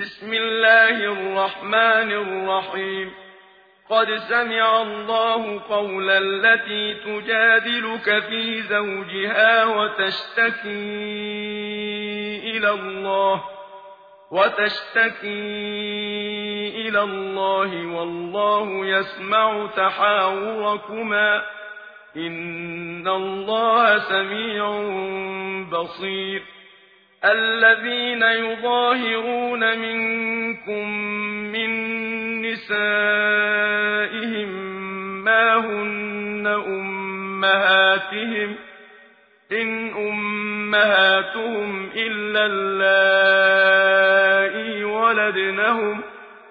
بسم الله الرحمن الرحيم قد سمع الله قول التي تجادلك في زوجها وتشتكي إلى الله والله يسمع تحاوركما إن الله سميع بصير الذين يظاهرون منكم من نسائهم ما هن أمهاتهم إن أمهاتهم إلا اللائي ولدنهم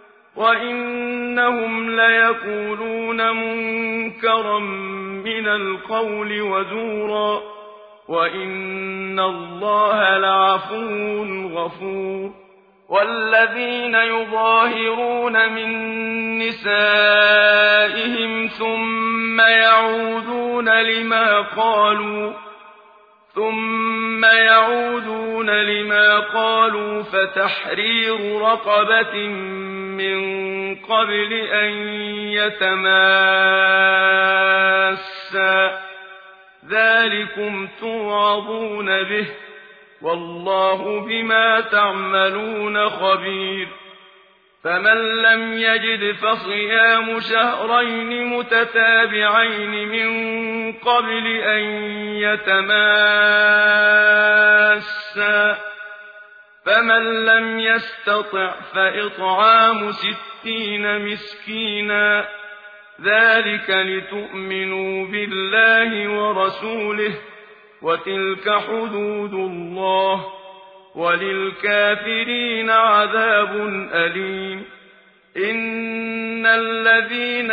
وإنهم ليقولون منكرا من القول وزورا وإن الله لعفو غفور والذين يظاهرون من نسائهم ثم يعودون لما قالوا فتحرير رقبة من قبل أن يتماسا ذلكم توعظون به والله بما تعملون خبير فمن لم يجد فصيام شهرين متتابعين من قبل أن يتماسا فمن لم يستطع فإطعام 60 مسكينا ذلك لتؤمنوا بالله ورسوله وتلك حدود الله وللكافرين عذاب أليم إن الذين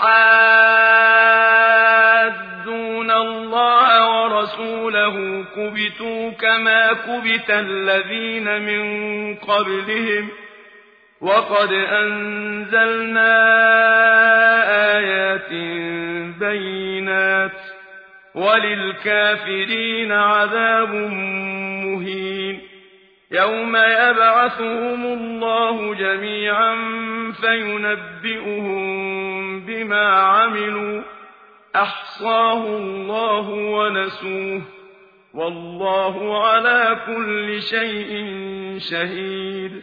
يحادون الله ورسوله كبتوا كما كبت الذين من قبلهم وقد أنزلنا آيات بينات وللكافرين عذاب مهين يوم يبعثهم الله جميعا فينبئهم بما عملوا أحصاه الله ونسوه والله على كل شيء شهيد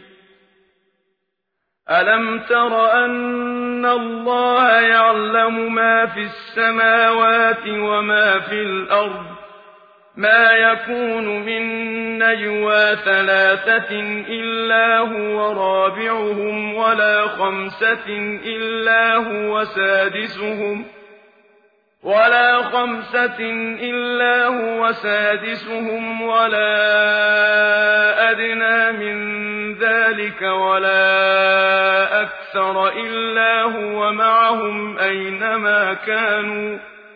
ألم تر أن الله يعلم ما في السماوات وما في الأرض ما يكون من نجوى 3 إلا هو رابعهم ولا 5 إلا هو سادسهم ولا أدنى من ذلك ولا أكثر إلا هو معهم أينما كانوا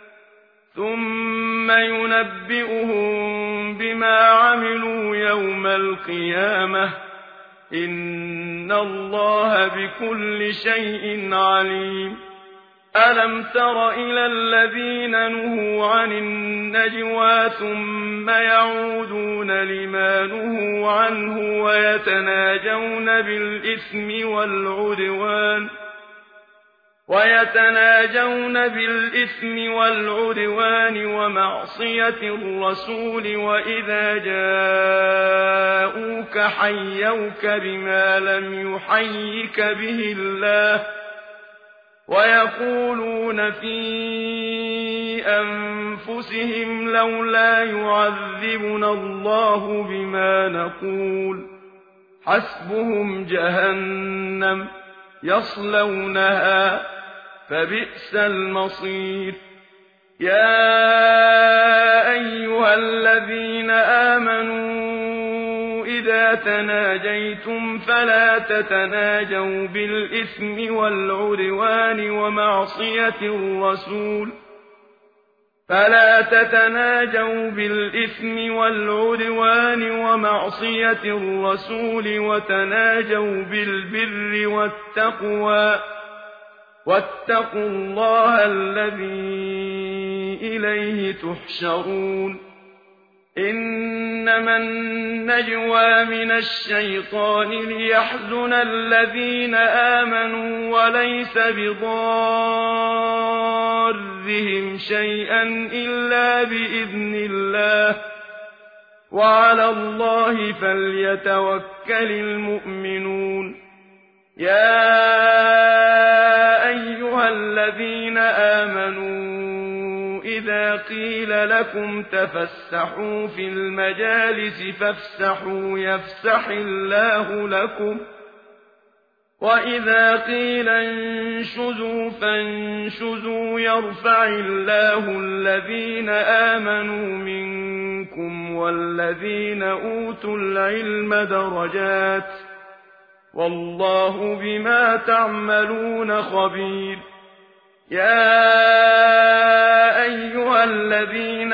ثم ينبئهم بما عملوا يوم القيامة إن الله بكل شيء عليم ألم تر إلى الذين نهوا عن النجوى ثم يعودون لما نهوا عنه ويتناجون بالإثم والعدوان ومعصية الرسول وإذا جاءوك حيوك بما لم يحيك به الله ويقولون في أنفسهم لولا يعذبنا الله بما نقول حسبهم جهنم يصلونها فبئس المصير يا أيها الذين آمنوا إذا تناجيتم فلا تتناجوا بالإثم والعدوان ومعصية الرسول وتناجوا بالبر والتقوى واتقوا الله الذي إليه تحشرون إنما النجوى من الشيطان ليحزن الذين آمنوا وليس بضارهم شيئا إلا بإذن الله وعلى الله فليتوكل المؤمنون يا أيها الذين آمنوا إذا قيل لكم تفسحوا في المجالس فافسحوا يفسح الله لكم وإذا قيل انشزوا فانشزوا يرفع الله الذين آمنوا منكم والذين أوتوا العلم درجات والله بما تعملون خبير يا أيها الذين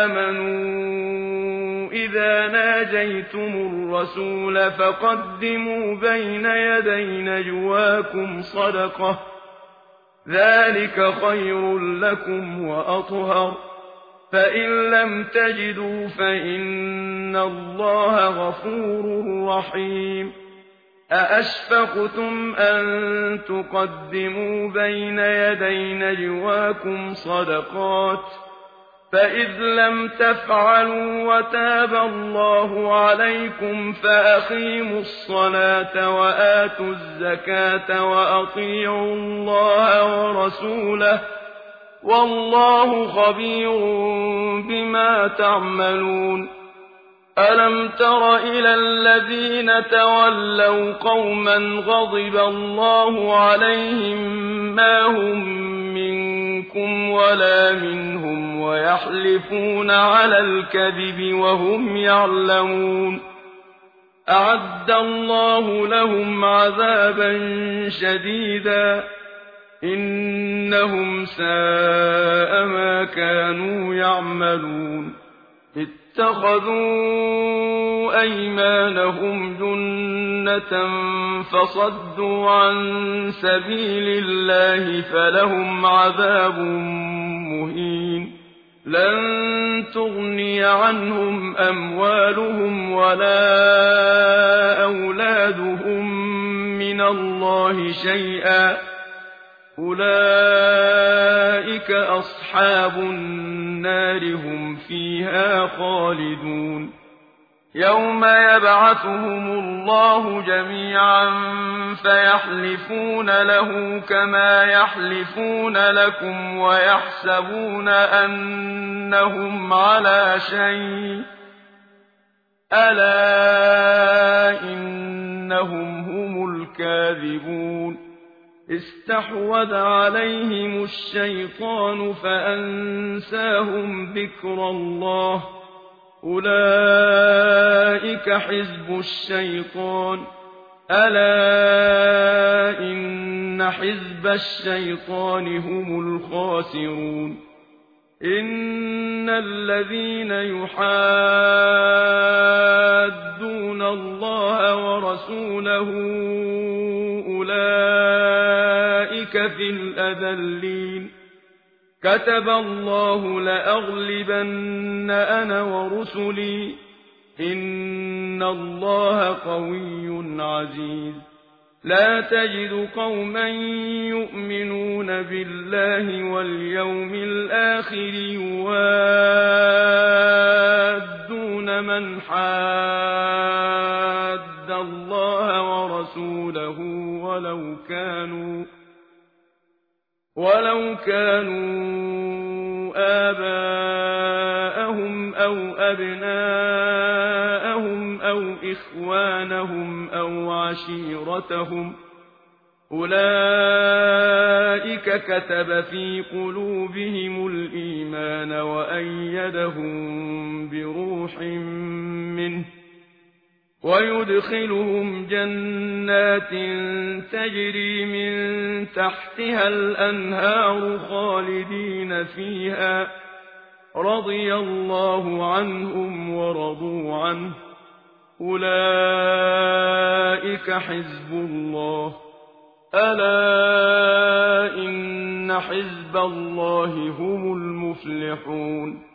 آمنوا إذا ناجيتم الرسول فقدموا بين يدي نجواكم صدقة ذلك خير لكم وأطهر فإن لم تجدوا فإن الله غفور رحيم أأشفقتم أن تقدموا بين يدي نجواكم صدقات فإذ لم تفعلوا وتاب الله عليكم فأقيموا الصلاة وآتوا الزكاة وأطيعوا الله ورسوله والله خبير بما تعملون ألم تر إلى الذين تولوا قوما غضب الله عليهم ما هم منكم ولا منهم ويحلفون على الكذب وهم يعلمون أعد الله لهم عذابا شديدا إنهم ساء ما كانوا يعملون اتخذوا أيمانهم جنة فصدوا عن سبيل الله فلهم عذاب مهين لن تغني عنهم أموالهم ولا أولادهم من الله شيئا أولئك أصحاب النار هم فيها خالدون يوم يبعثهم الله جميعا فيحلفون له كما يحلفون لكم ويحسبون أنهم على شيء ألا إنهم هم الكاذبون استحوذ عليهم الشيطان فأنساهم ذكر الله أولئك حزب الشيطان ألا إن حزب الشيطان هم الخاسرون إن الذين يحادون الله ورسوله أولئك في الأذلين كتب الله لأغلبن أنا ورسلي إن الله قوي عزيز لا تجد قوما يؤمنون بالله واليوم الآخر يوادون من حاد الله ورسوله ولو كانوا آباءهم أو أبناءهم أو إخوانهم أو عشيرتهم أولئك كتب في قلوبهم الإيمان وأيدهم بروح منه ويدخلهم جنات تجري من تحتها الأنهار خالدين فيها رضي الله عنهم ورضوا عنه أولئك حزب الله ألا إن حزب الله هم المفلحون